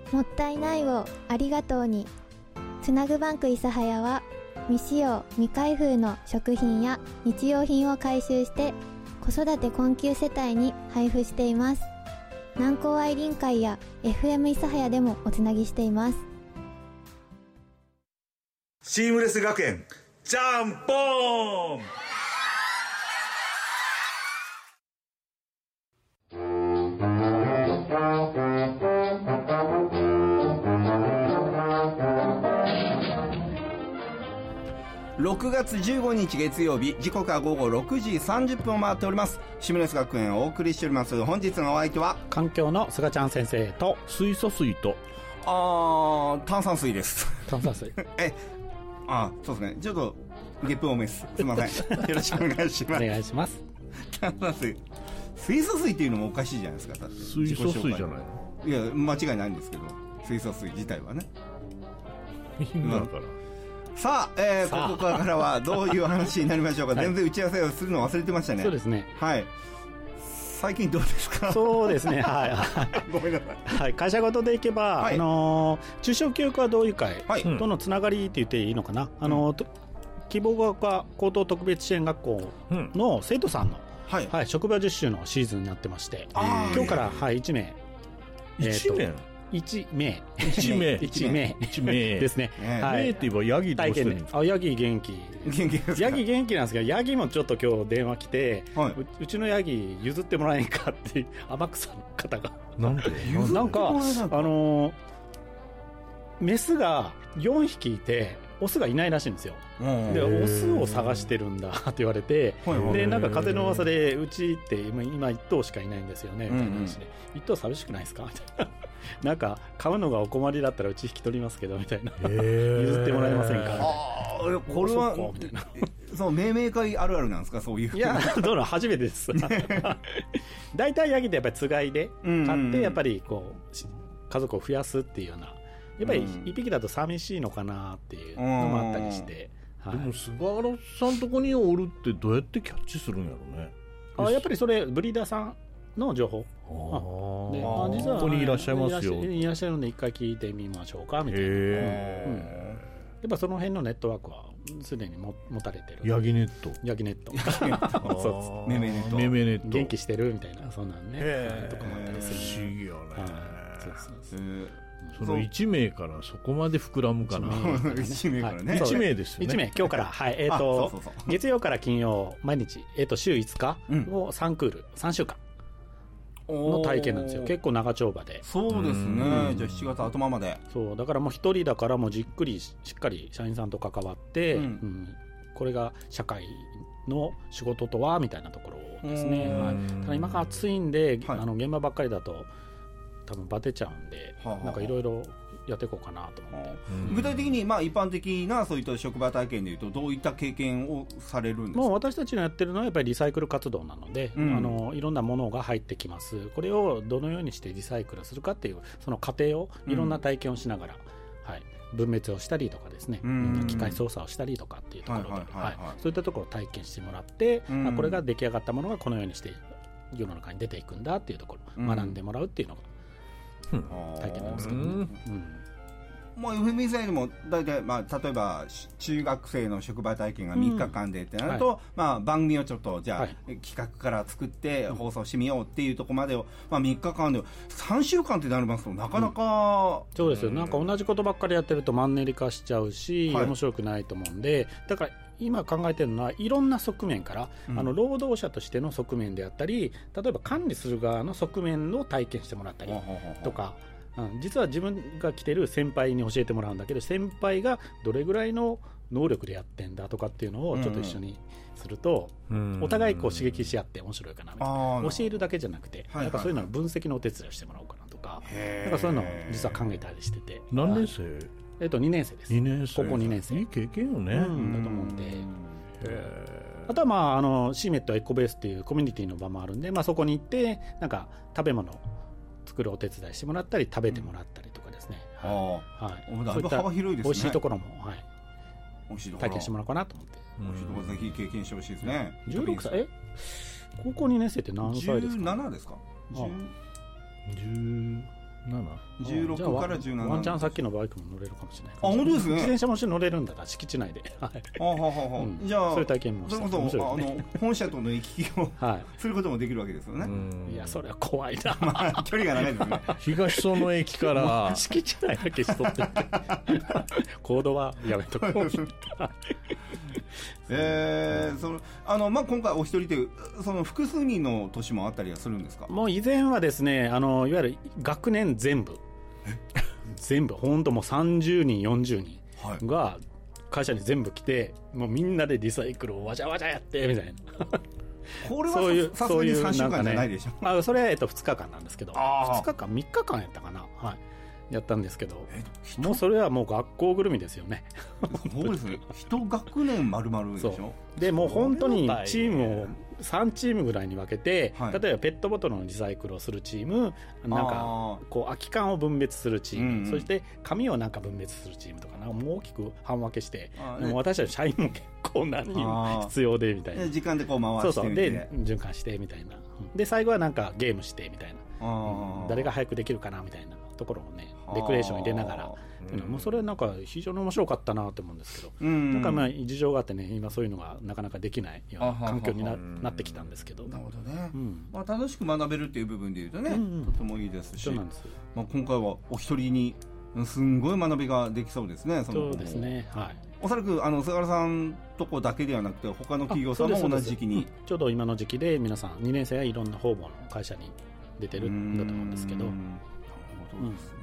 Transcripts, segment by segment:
もったいないをありがとうに。つなぐバンク諫早は未使用未開封の食品や日用品を回収して子育て困窮世帯に配布しています。南高愛林会や FM 諫早でもおつなぎしています。 シームレス学園ジャンポーン。 6月15日月曜日、時刻は午後6時30分を回っております。シームレス学園をお送りしております。本日のお相手は環境の菅ちゃん先生と水素水と炭酸水です。 炭酸水そうですね。ちょっとゲップ多めです。すいません。よろしくお願いします。 お願いします。 炭酸水、水素水っていうのもおかしいじゃないですか。だって水素水じゃないの？ いや、間違いないんですけど、水素水自体はね。 今だから。 さあ、ここからはどういう話になりましょうか。全然打ち合わせをするの忘れてましたね。 そうですね。 はい。最近どうですか？ そうですね。はい。 ごめんなさい。 はい。会社ごとでいけば、 はい、 中小教育は同友会とのつながりって言っていいのかな。希望学科高等特別支援学校の生徒さんの、はい、職場実習のシーズンになってまして、今日から、はい、1名。1名ですね。 はい。って言えばヤギどうしてるんですか？ ヤギ元気。ヤギ元気なんですけど、ヤギもちょっと今日電話来て、うちのヤギ譲ってもらえんかって天草の方が。 なんで？ なんかメスが4匹いてオスがいないらしいんですよ。でオスを探してるんだって言われて、でなんか風の噂でうちって今1頭しかいないんですよねみたいな話で、1頭寂しくないですかみたいな。なんか買うのがお困りだったらうち引き取りますけどみたいな、譲ってもらえませんかみたいな。 これはそう命名会あるあるなんですか？そういう。 いや、どうな初めてです。大体ヤギってやっぱりつがいで買ってやっぱりこう家族を増やすっていうような、やっぱり一匹だと寂しいのかなっていうのもあったりして、 でも菅原さんとこにおるってどうやってキャッチするんやろうね。 やっぱりそれブリーダーさんの情報で、実はここにいらっしゃいますよ、 いらっしゃるので一回聞いてみましょうかみたいな。やっぱその辺のネットワークはすでに持たれてる。 ヤギネットそうです。 めめネット元気してるみたいな、そんなんね、とかもあったりする。 不思議よね。 そうその1名からそこまで膨らむかな。 1名からね。 1名ですよね。 1名今日から、はい、月曜から金曜毎日、週5日を3クール3週間の体験なんですよ。結構長丁場で。 そうですね。じゃあ7月頭まで。 そうだからもう一人だからもうじっくりしっかり社員さんと関わって、これが社会の仕事とはみたいなところですね。ただ今から暑いんで、現場ばっかりだと多分バテちゃうんで、なんかいろいろやっていこうかなと思って。 具体的に、一般的なそういった職場体験でいうとどういった経験をされるんですか？ もう私たちのやってるのはやっぱりリサイクル活動なので、いろんなものが入ってきます。これをどのようにしてリサイクルするかっていうその過程をいろんな体験をしながら、分別をしたりとかですね、機械操作をしたりとかっていうところで、そういったところを体験してもらって、これが出来上がったものがこのようにして世の中に出ていくんだっていうところを学んでもらうっていうのが体験なんですけどね。 FM 以外でも大体、例えば中学生の職場体験が3日間でってなると、番組をちょっとじゃあ、企画から作って放送してみようっていうところまでを、3日間で3週間ってなりますとなかなか、 そうですよ。なんか同じことばっかりやってるとマンネリ化しちゃうし、面白くないと思うんで、だから今考えてるのはいろんな側面から、労働者としての側面であったり、例えば管理する側の側面を体験してもらったりとか、実は自分が来てる先輩に教えてもらうんだけど、先輩がどれぐらいの能力でやってんだとかっていうのをちょっと一緒にすると、お互いこう刺激し合って面白いかなみたいな。教えるだけじゃなくて、なんかそういうのの分析のお手伝いをしてもらおうかなとか、なんかそういうのを実は考えたりしてて。 何年生 ？2年生です。 2年生。 高校2年生。 いい経験よね。 だと思うんで。あとはシーメットエコベースっていうコミュニティの場もあるんで、そこに行ってなんか食べ物作るお手伝いしてもらったり食べてもらったりとかですね。 そういった幅広いですね。 美味しいところも体験してもらおうかなと思って。 美味しいところぜひ経験してほしいですね。 16歳高校2年生って何歳ですか？ 17ですか？ 17 16から17。 ワンチャンさっきのバイクも乗れるかもしれない。 本当ですね。 自転車も乗れるんだったら敷地内で。 じゃあそういう体験もした。 それこそ本社との行き来をすることもできるわけですよね。 いやそれは怖いな。 距離が長いですね。 東園の駅から敷地内だけしとって行動はやめとこう。 今回お一人でその複数人の年もあったりはするんですか？ もう以前はですね、いわゆる学年全部本当もう30人40人が会社に全部来て、もうみんなでリサイクルをわちゃわちゃやってみたいな。 これはさすがに3週間じゃないでしょ。 それは2日間なんですけど、2日間3日間やったかな、やったんですけど、もうそれはもう学校ぐるみですよね。 そうですね。一学年丸々でしょ。 でもう本当にチームを3チームぐらいに分けて、例えばペットボトルのリサイクルをするチーム、なんかこう空き缶を分別するチーム、そして紙をなんか分別するチームとかもう大きく半分けして、私たち社員も結構何人必要でみたいな、 時間でこう回してみて、 で循環してみたいな、で最後はなんかゲームしてみたいな、誰が早くできるかなみたいなところをね、レクレーション入れながら、もうそれなんか非常に面白かったなと思うんですけど、なんか事情があってね、今そういうのがなかなかできないような環境に なってきたんですけど。 なるほどね。楽しく学べるっていう部分でいうとね、とてもいいですし、今回はお一人にすんごい学びができそうですね。 そうですね。 おそらく菅原さんとこだけではなくて他の企業さんも同じ時期に、 ちょうど今の時期で皆さん2年生はいろんな方々の会社に出てるんだと思うんですけど。なるほどですね。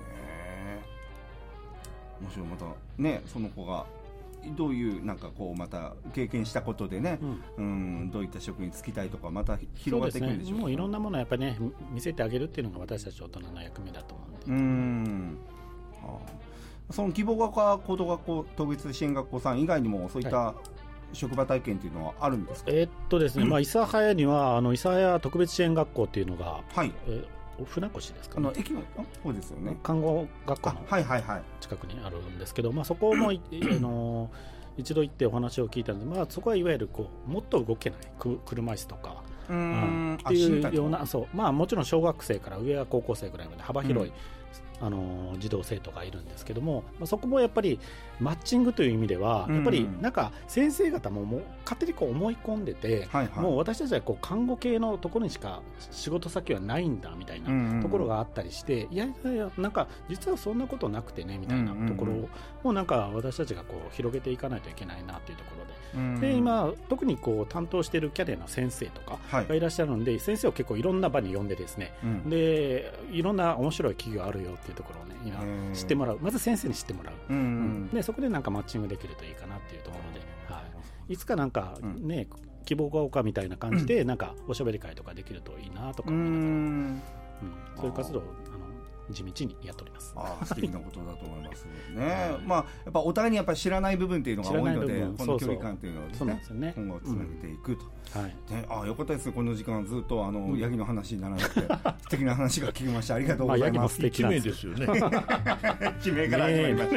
もちろんまたね、その子がどういうなんかこうまた経験したことでね、どういった職に就きたいとかまた広がっていくんでしょうか。 もういろんなものをやっぱりね見せてあげるっていうのが私たち大人の役目だと思うんで。 その希望学科高等学校特別支援学校さん以外にもそういった職場体験っていうのはあるんですか？ ですね、諫早には諫早特別支援学校っていうのが、船越ですかね、 駅の方ですよね。 看護学校の近くにあるんですけど、そこも一度行ってお話を聞いたので、そこはいわゆるこうもっと動けない車椅子とかっていうような、もちろん小学生から上は高校生ぐらいまで幅広い、児童生徒がいるんですけども、そこもやっぱりマッチングという意味では、やっぱりなんか先生方も勝手にこう思い込んでて、もう私たちはこう看護系のところにしか仕事先はないんだみたいなところがあったりして、いやなんか実はそんなことなくてねみたいなところをなんか私たちがこう広げていかないといけないなというところで、今特にこう担当しているキャリアの先生とかがいらっしゃるので、先生を結構いろんな場に呼んでですね、でいろんな面白い企業あるよっていうところをね今知ってもらう、まず先生に知ってもらう、でそこでなんかマッチングできるといいかなっていうところで、いつかなんかね、希望が丘みたいな感じでなんかおしゃべり会とかできるといいなとか思いながら、そういう活動を地道にやっております。 素敵なことだと思いますね。やっぱお互いにやっぱり知らない部分っていうのが多いので、この距離感っていうのをですね、今後つなげていくと。よかったですね。この時間ずっとヤギの話にならなくて素敵な話が聞きました。ありがとうございます。 地名ですよね。 地名から始まりました。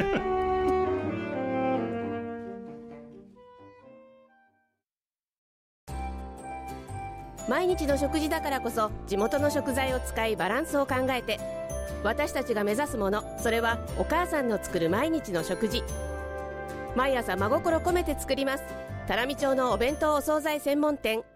毎日の食事だからこそ地元の食材を使いバランスを考えて、私たちが目指すもの、それはお母さんの作る毎日の食事。毎朝真心込めて作ります。多良見町のお弁当お惣菜専門店。 アム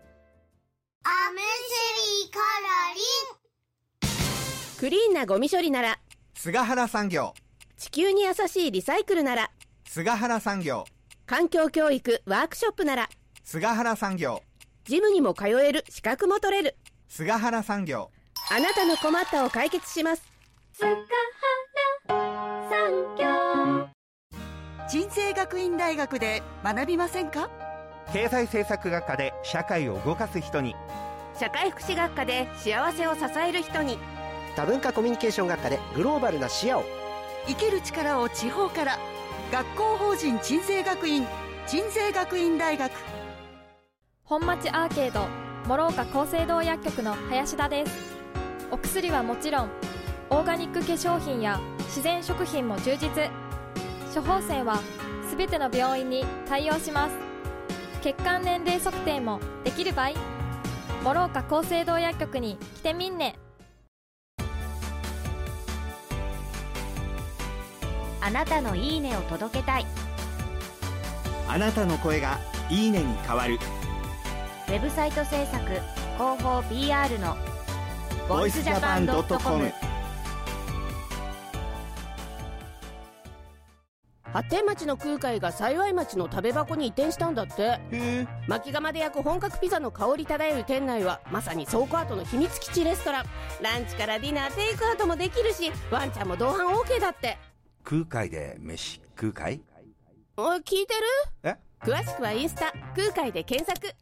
シリカラリン。 クリーンなゴミ処理なら菅原産業。 地球に優しいリサイクルなら菅原産業。 環境教育ワークショップなら菅原産業。 ジムにも通える、資格も取れる菅原産業。 あなたの困ったを解決します。 菅原産業。 鎮西学院大学で学びませんか？ 経済政策学科で社会を動かす人に、 社会福祉学科で幸せを支える人に、 多文化コミュニケーション学科でグローバルな視野を。 生きる力を地方から。学校法人鎮西学院、鎮西学院大学。 本町アーケード諸岡厚生堂薬局の林田です。お薬はもちろんオーガニック化粧品や自然食品も充実。処方箋はすべての病院に対応します。血管年齢測定もできる場合、諸岡厚生堂薬局に来てみんね。 あなたのいいねを届けたい。 あなたの声がいいねに変わる。 ウェブサイト制作広報 PR のボイスジャパン.com。 発展町の空海が幸町の食べ箱に移転したんだって。薪窯で焼く本格ピザの香り漂う店内はまさに倉庫跡の秘密基地レストラン。ランチからディナーテイクアウトもできるし、ワンちゃんも同伴 OK だって。 空海で飯空海？ おい、聞いてる？ え？ 詳しくはインスタ空海で検索。